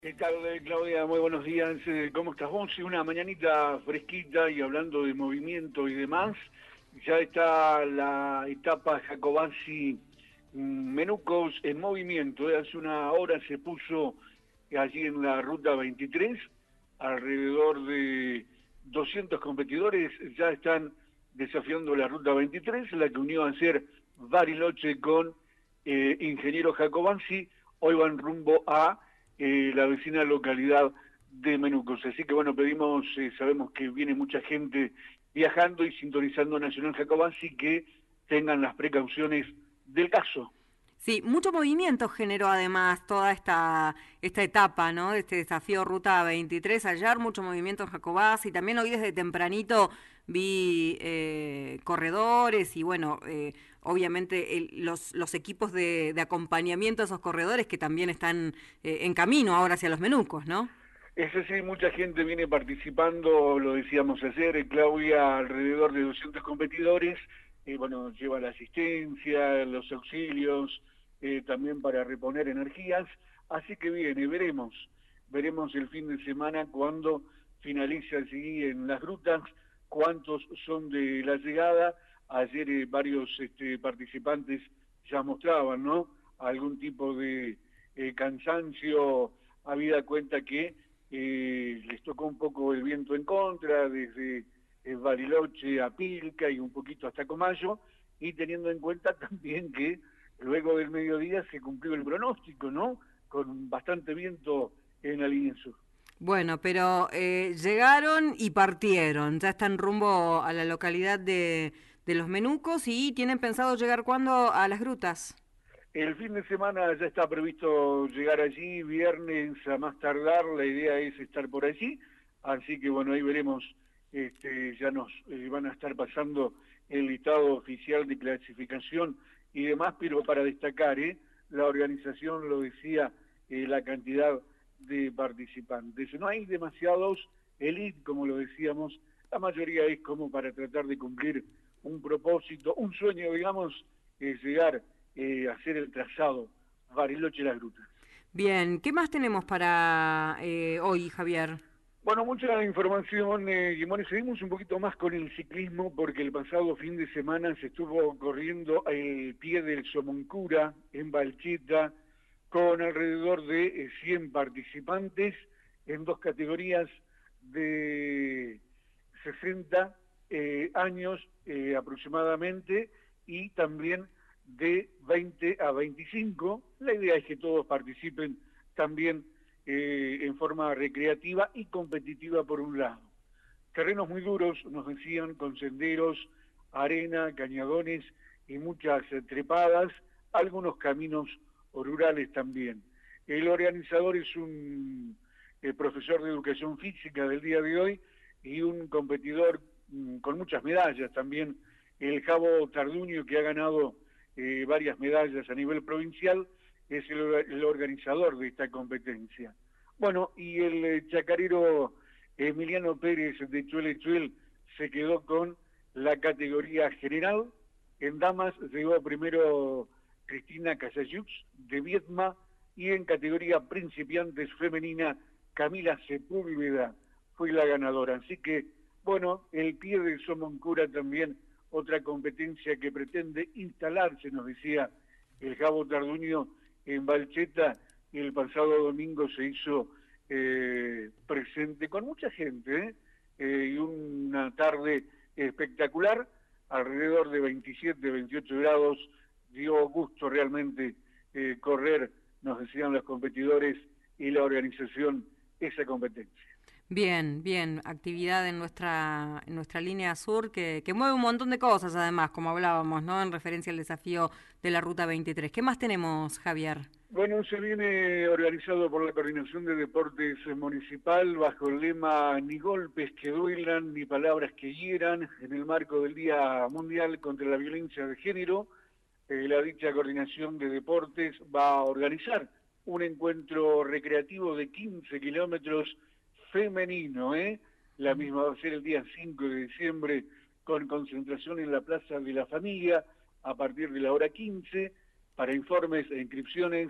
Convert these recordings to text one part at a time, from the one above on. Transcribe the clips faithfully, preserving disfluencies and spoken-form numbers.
¿Qué tal, eh, Claudia? Muy buenos días. Eh, ¿Cómo estás vos? Sí, una mañanita fresquita y hablando de movimiento y demás. Ya está la etapa Jacobacci mm, Menucos en movimiento. Eh, Hace una hora se puso allí en la ruta veintitrés. Alrededor de doscientos competidores ya están desafiando la ruta veintitrés, la que unió ayer Bariloche con eh, Ingeniero Jacobacci. Hoy van rumbo a eh, la vecina localidad de Menucos. Así que bueno, pedimos, eh, sabemos que viene mucha gente viajando y sintonizando Nacional Jacobacci, que tengan las precauciones del caso. Sí, mucho movimiento generó además toda esta, esta etapa, ¿no? De este desafío Ruta veintitrés ayer, mucho movimiento en Jacobás y también hoy desde tempranito vi eh, corredores y bueno, eh, obviamente el, los, los equipos de, de acompañamiento a esos corredores que también están eh, en camino ahora hacia los Menucos, ¿no? Es así, mucha gente viene participando, lo decíamos ayer, eh, Claudia, alrededor de doscientos competidores, eh, bueno, lleva la asistencia, los auxilios, eh, también para reponer energías, así que viene, veremos, veremos el fin de semana cuando finalice allí en las grutas, cuántos son de la llegada. Ayer eh, varios este, participantes ya mostraban, ¿no?, algún tipo de eh, cansancio, habida cuenta que eh, les tocó un poco el viento en contra, desde eh, Bariloche a Pilca y un poquito hasta Comayo, y teniendo en cuenta también que luego del mediodía se cumplió el pronóstico, ¿no?, con bastante viento en la línea sur. Bueno, pero eh, llegaron y partieron, ya están rumbo a la localidad de, de Los Menucos y tienen pensado llegar cuándo a las grutas. El fin de semana ya está previsto llegar allí, viernes a más tardar, la idea es estar por allí, así que bueno, ahí veremos, este, ya nos eh, van a estar pasando el listado oficial de clasificación y demás, pero para destacar, ¿eh?, la organización lo decía, eh, la cantidad de participantes. No hay demasiados elite, como lo decíamos, la mayoría es como para tratar de cumplir un propósito, un sueño, digamos, es llegar eh, hacer el trazado Bariloche-Las Grutas. Bien, ¿qué más tenemos para eh, hoy, Javier? Bueno, mucha información, eh, y bueno, seguimos un poquito más con el ciclismo porque el pasado fin de semana se estuvo corriendo el pie del Somoncura en Balcheta con alrededor de eh, cien participantes en dos categorías de sesenta eh, años eh, aproximadamente y también de veinte a veinticinco. La idea es que todos participen también eh, en forma recreativa y competitiva por un lado. Terrenos muy duros, nos decían, con senderos, arena, cañadones y muchas eh, trepadas, algunos caminos rurales también. El organizador es un eh, profesor de educación física del día de hoy y un competidor mm, con muchas medallas también, el Jabo Tarduño, que ha ganado eh, varias medallas a nivel provincial, es el, el organizador de esta competencia. Bueno, y el eh, chacarero Emiliano Pérez de Chuel Chuel se quedó con la categoría general. En damas llegó primero Cristina Casayux de Viedma y en categoría principiantes femenina Camila Sepúlveda fue la ganadora. Así que, bueno, el pie de Somoncura también, otra competencia que pretende instalarse, nos decía el Jabo Tarduño, en Balcheta, y el pasado domingo se hizo eh, presente con mucha gente, ¿eh? Eh, y una tarde espectacular, alrededor de veintisiete, veintiocho grados, dio gusto realmente eh, correr, nos decían los competidores y la organización, esa competencia. Bien, bien, actividad en nuestra, en nuestra línea sur que, que mueve un montón de cosas además, como hablábamos, ¿no? En referencia al desafío de la Ruta veintitrés. ¿Qué más tenemos, Javier? Bueno, se viene organizado por la Coordinación de Deportes Municipal bajo el lema "Ni golpes que duelan, ni palabras que hieran", en el marco del Día Mundial contra la Violencia de Género. Eh, la dicha Coordinación de Deportes va a organizar un encuentro recreativo de quince kilómetros femenino, ¿eh? La misma va a ser el día cinco de diciembre con concentración en la Plaza de la Familia a partir de la hora quince. Para informes e inscripciones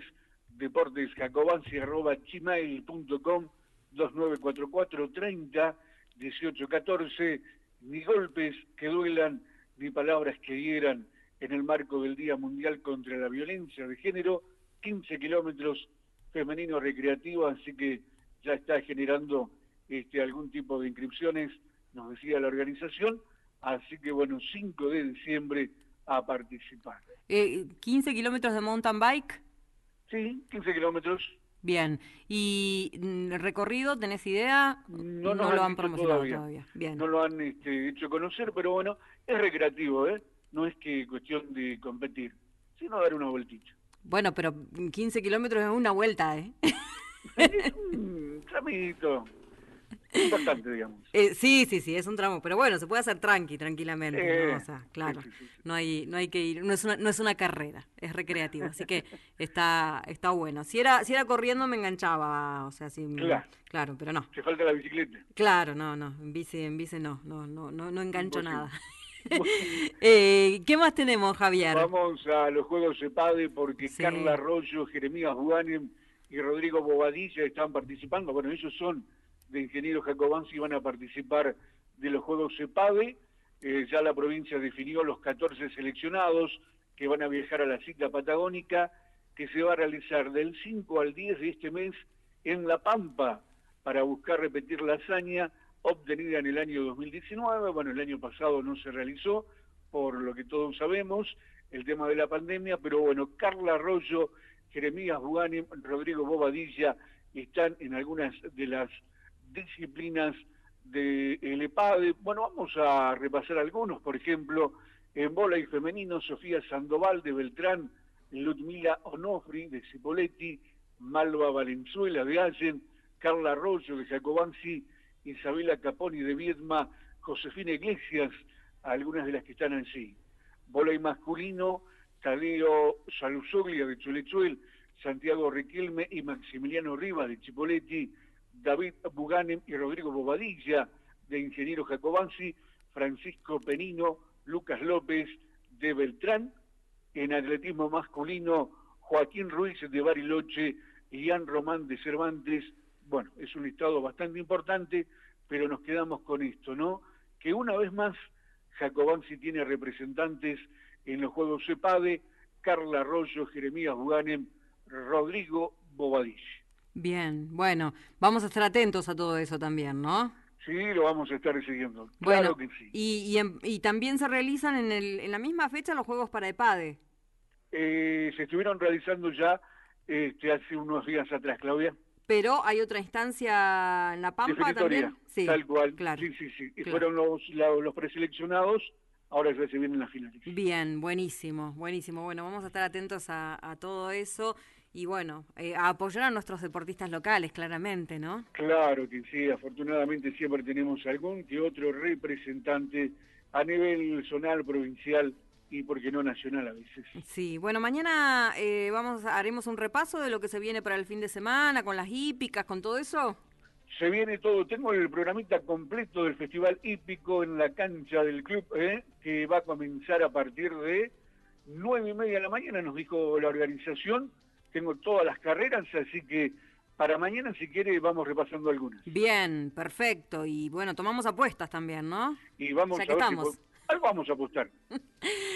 deportesjacobansi arroba gmail punto com, dos nueve cuatro cuatro, treinta, dieciocho catorce, ni golpes que duelan, ni palabras que hieran, en el marco del Día Mundial contra la Violencia de Género, quince kilómetros femenino recreativo, así que ya está generando este, algún tipo de inscripciones, nos decía la organización, así que bueno, cinco de diciembre a participar. Eh, ¿quince kilómetros de mountain bike? Sí, quince kilómetros. Bien, ¿y el recorrido, tenés idea? No, no nos lo han han promocionado todavía. todavía. Bien. No lo han este, hecho conocer, pero bueno, es recreativo, ¿eh? No es que cuestión de competir, sino dar una vueltita. Bueno, pero quince kilómetros es una vuelta, ¿eh? Es un tramito importante, digamos. Eh, sí, sí, sí, es un tramo, pero bueno, se puede hacer tranqui, tranquilamente, eh, ¿no? O sea, claro, sí, sí, sí, sí. no hay, no hay que ir, no es una, no es una carrera, es recreativo, así que está, está bueno. Si era, si era corriendo me enganchaba, o sea, sí, claro, claro, pero no. Te falta la bicicleta. Claro, no, no, en bici, en bici no, no, no, no, no engancho Imposible. nada. eh, ¿Qué más tenemos, Javier? Vamos a los Juegos CEPADE porque Sí. Carla Arroyo, Jeremías Buganem y Rodrigo Bobadilla están participando. Bueno, ellos son de Ingeniero Jacobansi y van a participar de los Juegos CEPADE. Eh, ya la provincia definió los catorce seleccionados que van a viajar a la cita patagónica que se va a realizar del cinco al diez de este mes en La Pampa para buscar repetir la hazaña obtenida en el año dos mil diecinueve. Bueno, el año pasado no se realizó, por lo que todos sabemos, el tema de la pandemia, pero bueno, Carla Arroyo, Jeremías Buganem, Rodrigo Bobadilla están en algunas de las disciplinas del EPADE. Bueno, vamos a repasar algunos, por ejemplo, en vóley femenino, Sofía Sandoval de Beltrán, Ludmila Onofri de Cipolletti, Malva Valenzuela de Allen, Carla Arroyo de Jacobansi, Isabela Caponi de Viedma, Josefina Iglesias, algunas de las que están allí. Vóley masculino, Tadeo Salusoglia de Chulechuel, Santiago Riquelme y Maximiliano Rivas de Cipolletti, David Buganem y Rodrigo Bobadilla de Ingeniero Jacobansi, Francisco Penino, Lucas López de Beltrán. En atletismo masculino, Joaquín Ruiz de Bariloche y Ian Román de Cervantes. Bueno, es un listado bastante importante, pero nos quedamos con esto, ¿no? Que una vez más Jacobansi tiene representantes en los Juegos CEPADE, Carla Arroyo, Jeremías Buganem, Rodrigo Bobadilla. Bien, bueno, vamos a estar atentos a todo eso también, ¿no? Sí, lo vamos a estar siguiendo, bueno, claro que sí. Y, y, en, y también se realizan en, el, en la misma fecha los Juegos para EPADE. Eh, se estuvieron realizando ya este, hace unos días atrás, Claudia. Pero hay otra instancia en La Pampa también. Sí, tal cual. Claro, sí, sí, sí. Y claro. fueron los, los, los preseleccionados, ahora ya se vienen las finales. Bien, buenísimo, buenísimo. Bueno, vamos a estar atentos a, a todo eso y bueno, eh, a apoyar a nuestros deportistas locales, claramente, ¿no? Claro que sí, afortunadamente siempre tenemos algún que otro representante a nivel zonal, provincial y, por qué no, nacional a veces. Sí, bueno, mañana eh, vamos haremos un repaso de lo que se viene para el fin de semana, con las hípicas, con todo eso. Se viene todo, tengo el programita completo del Festival Hípico en la cancha del club, ¿eh? que va a comenzar a partir de nueve y media de la mañana, nos dijo la organización. Tengo todas las carreras, así que para mañana, si quiere, vamos repasando algunas. Bien, perfecto. Y bueno, tomamos apuestas también, ¿no? Y vamos ya que a ver estamos. si algo vamos a apostar.